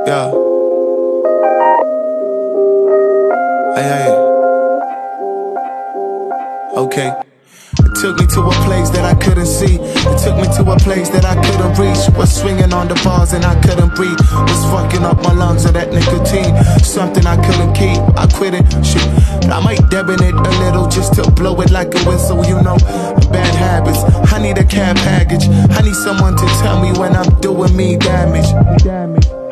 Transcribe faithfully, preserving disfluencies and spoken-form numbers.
Yeah. Hey, hey. Okay. It took me to a place that I couldn't see. It took me to a place that I couldn't reach. Was swinging on the bars and I couldn't breathe. Was fucking up my lungs of that nicotine. Something I couldn't keep. I quit it, shit. I might debit it a little just to blow it like a whistle, you know. Bad habits. I need a cab package. I need someone to tell me when I'm doing me damage. Damage.